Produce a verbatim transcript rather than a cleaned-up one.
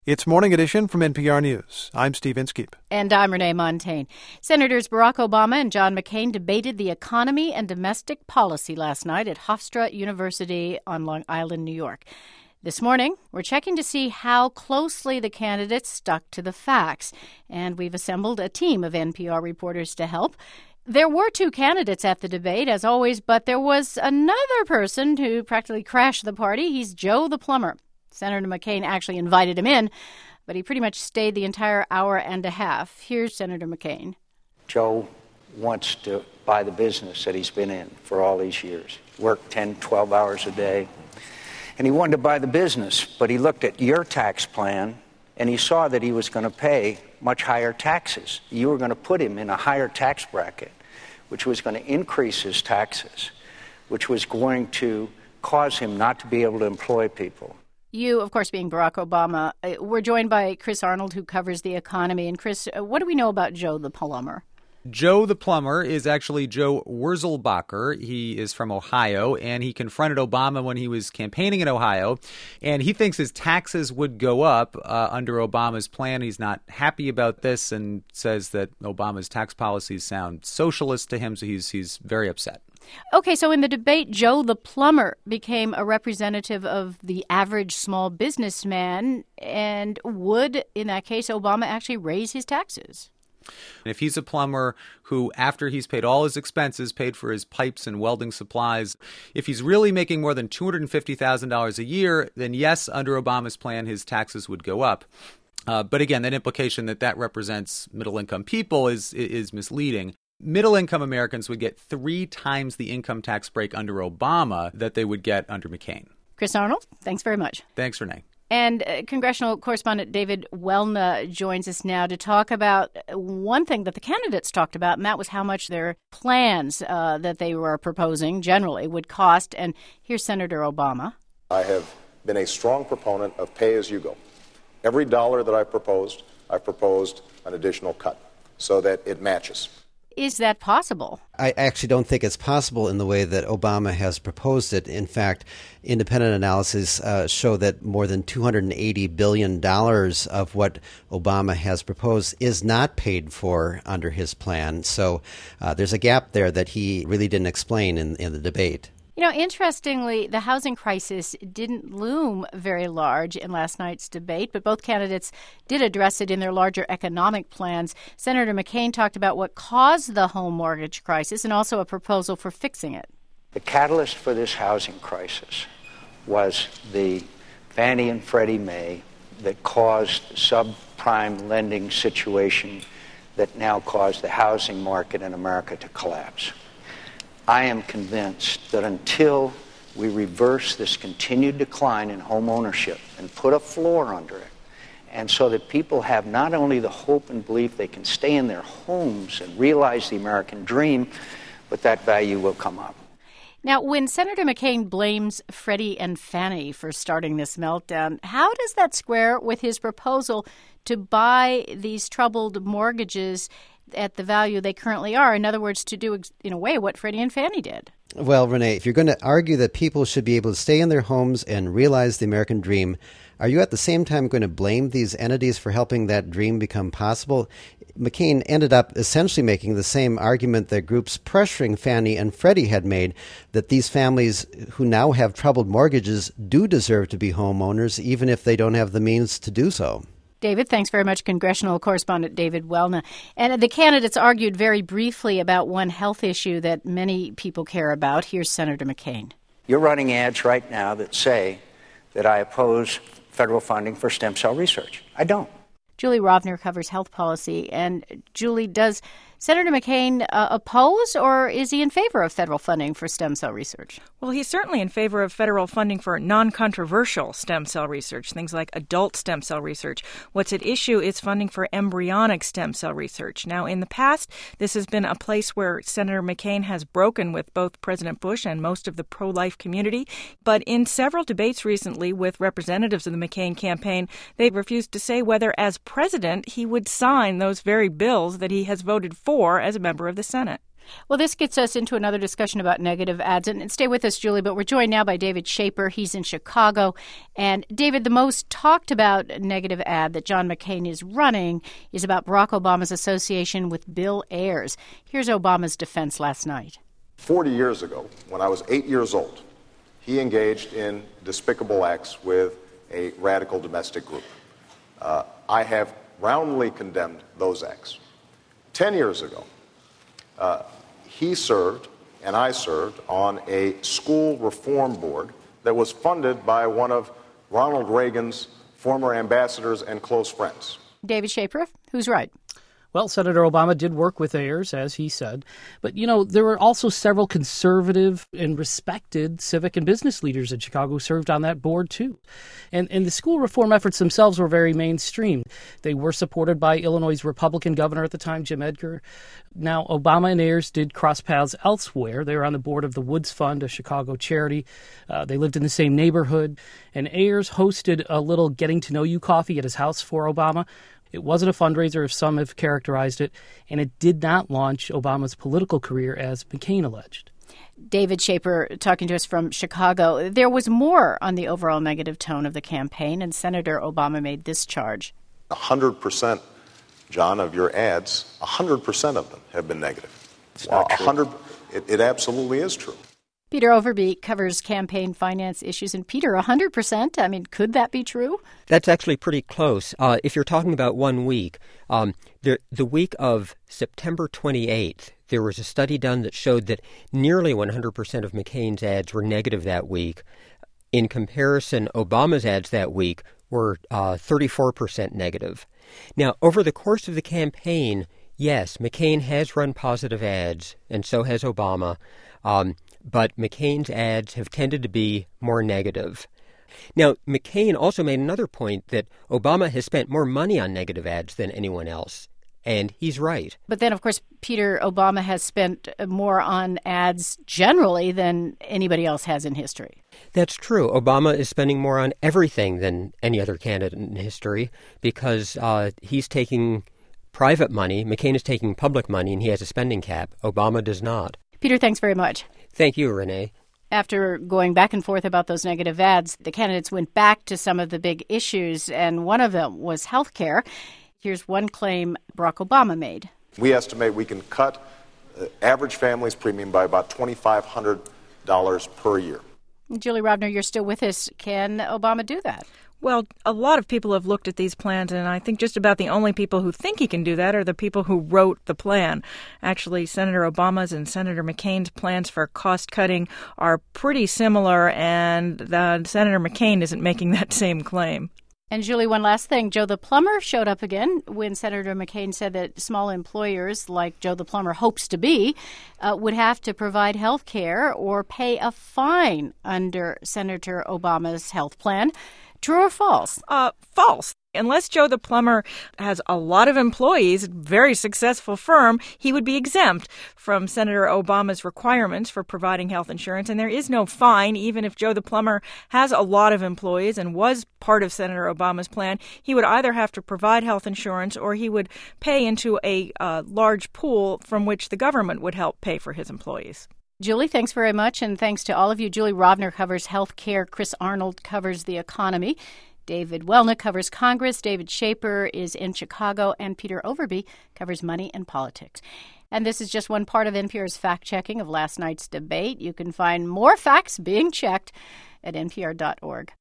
It's Morning Edition from N P R News. I'm Steve Inskeep. And I'm Renee Montaigne. Senators Barack Obama and John McCain debated the economy and domestic policy last night at Hofstra University on Long Island, New York. This morning, we're checking to see how closely the candidates stuck to the facts. And we've assembled a team of N P R reporters to help. There were two candidates at the debate, as always, but there was another person who practically crashed the party. He's Joe the plumber. Senator McCain actually invited him in, but he pretty much stayed the entire hour and a half. Here's Senator McCain. Joe wants to buy the business that he's been in for all these years. Worked ten, twelve hours a day. And he wanted to buy the business, but he looked at your tax plan, and he saw that he was going to pay much higher taxes. You were going to put him in a higher tax bracket, which was going to increase his taxes, which was going to cause him not to be able to employ people. You, of course, being Barack Obama, uh, we're joined by Chris Arnold, who covers the economy. And Chris, uh, what do we know about Joe the plumber? Joe the plumber is actually Joe Wurzelbacher. He is from Ohio, and he confronted Obama when he was campaigning in Ohio. And he thinks his taxes would go up uh, under Obama's plan. He's not happy about this and says that Obama's tax policies sound socialist to him, so he's he's very upset. Okay, so in the debate, Joe the plumber became a representative of the average small businessman. And would, in that case, Obama actually raise his taxes? If he's a plumber who, after he's paid all his expenses, paid for his pipes and welding supplies, if he's really making more than two hundred fifty thousand dollars a year, then yes, under Obama's plan, his taxes would go up. Uh, but again, that implication that that represents middle-income people is is misleading. Middle-income Americans would get three times the income tax break under Obama that they would get under McCain. Chris Arnold, thanks very much. Thanks, Renee. And uh, congressional correspondent David Welna joins us now to talk about one thing that the candidates talked about, and that was how much their plans uh, that they were proposing generally would cost. And here's Senator Obama. I have been a strong proponent of pay-as-you-go. Every dollar that I've proposed, I've proposed an additional cut so that it matches. Is that possible? I actually don't think it's possible in the way that Obama has proposed it. In fact, independent analysis uh, show that more than two hundred eighty billion dollars of what Obama has proposed is not paid for under his plan. So uh, there's a gap there that he really didn't explain in, in the debate. You know, interestingly, the housing crisis didn't loom very large in last night's debate, but both candidates did address it in their larger economic plans. Senator McCain talked about what caused the home mortgage crisis and also a proposal for fixing it. The catalyst for this housing crisis was the Fannie and Freddie Mae that caused the subprime lending situation that now caused the housing market in America to collapse. I am convinced that until we reverse this continued decline in home ownership and put a floor under it, and so that people have not only the hope and belief they can stay in their homes and realize the American dream, but that value will come up. Now, when Senator McCain blames Freddie and Fannie for starting this meltdown, how does that square with his proposal to buy these troubled mortgages at the value they currently are? In other words, to do, in a way, what Freddie and Fannie did. Well, Renee, if you're going to argue that people should be able to stay in their homes and realize the American dream, are you at the same time going to blame these entities for helping that dream become possible? McCain ended up essentially making the same argument that groups pressuring Fannie and Freddie had made, that these families who now have troubled mortgages do deserve to be homeowners, even if they don't have the means to do so. David, thanks very much, congressional correspondent David Welna. And the candidates argued very briefly about one health issue that many people care about. Here's Senator McCain. You're running ads right now that say that I oppose federal funding for stem cell research. I don't. Julie Rovner covers health policy. And Julie, does Senator McCain uh, oppose, or is he in favor of federal funding for stem cell research? Well, he's certainly in favor of federal funding for non-controversial stem cell research, things like adult stem cell research. What's at issue is funding for embryonic stem cell research. Now, in the past, this has been a place where Senator McCain has broken with both President Bush and most of the pro-life community. But in several debates recently with representatives of the McCain campaign, they've refused to say whether, as president, he would sign those very bills that he has voted for as a member of the Senate. Well, this gets us into another discussion about negative ads. And, and stay with us, Julie, but we're joined now by David Schaper. He's in Chicago. And, David, the most talked about negative ad that John McCain is running is about Barack Obama's association with Bill Ayers. Here's Obama's defense last night. Forty years ago, when I was eight years old, he engaged in despicable acts with a radical domestic group. Uh, I have roundly condemned those acts. Ten years ago, uh, he served and I served on a school reform board that was funded by one of Ronald Reagan's former ambassadors and close friends. David Schaper, who's right? Well, Senator Obama did work with Ayers, as he said. But, you know, there were also several conservative and respected civic and business leaders in Chicago who served on that board, too. And, and the school reform efforts themselves were very mainstream. They were supported by Illinois' Republican governor at the time, Jim Edgar. Now, Obama and Ayers did cross paths elsewhere. They were on the board of the Woods Fund, a Chicago charity. Uh, they lived in the same neighborhood. And Ayers hosted a little getting-to-know-you coffee at his house for Obama. It wasn't a fundraiser, as some have characterized it, and it did not launch Obama's political career, as McCain alleged. David Schaper talking to us from Chicago. There was more on the overall negative tone of the campaign, and Senator Obama made this charge. one hundred percent, John, of your ads, one hundred percent of them have been negative. It's not true. one hundred, it, it absolutely is true. Peter Overby covers campaign finance issues. And Peter, one hundred percent? I mean, could that be true? That's actually pretty close. Uh, if you're talking about one week, um, the, the week of September twenty-eighth, there was a study done that showed that nearly one hundred percent of McCain's ads were negative that week. In comparison, Obama's ads that week were uh, thirty-four percent negative. Now, over the course of the campaign, yes, McCain has run positive ads, and so has Obama. Um, but McCain's ads have tended to be more negative. Now, McCain also made another point that Obama has spent more money on negative ads than anyone else, and he's right. But then, of course, Peter, Obama has spent more on ads generally than anybody else has in history. That's true. Obama is spending more on everything than any other candidate in history because uh, he's taking private money. McCain is taking public money, and he has a spending cap. Obama does not. Peter, thanks very much. Thank you, Renee. After going back and forth about those negative ads, the candidates went back to some of the big issues, and one of them was health care. Here's one claim Barack Obama made. We estimate we can cut uh, average family's premium by about two thousand five hundred dollars per year. Julie Rovner, you're still with us. Can Obama do that? Well, a lot of people have looked at these plans, and I think just about the only people who think he can do that are the people who wrote the plan. Actually, Senator Obama's and Senator McCain's plans for cost cutting are pretty similar, and the, Senator McCain isn't making that same claim. And Julie, one last thing. Joe the Plumber showed up again when Senator McCain said that small employers, like Joe the Plumber hopes to be, uh, would have to provide health care or pay a fine under Senator Obama's health plan. True or false? Uh, false. Unless Joe the Plumber has a lot of employees, very successful firm, he would be exempt from Senator Obama's requirements for providing health insurance. And there is no fine, even if Joe the Plumber has a lot of employees and was part of Senator Obama's plan. He would either have to provide health insurance or he would pay into a uh, large pool from which the government would help pay for his employees. Julie, thanks very much, and thanks to all of you. Julie Rovner covers health care. Chris Arnold covers the economy. David Welnick covers Congress. David Schaper is in Chicago. And Peter Overby covers money and politics. And this is just one part of N P R's fact-checking of last night's debate. You can find more facts being checked at N P R dot org.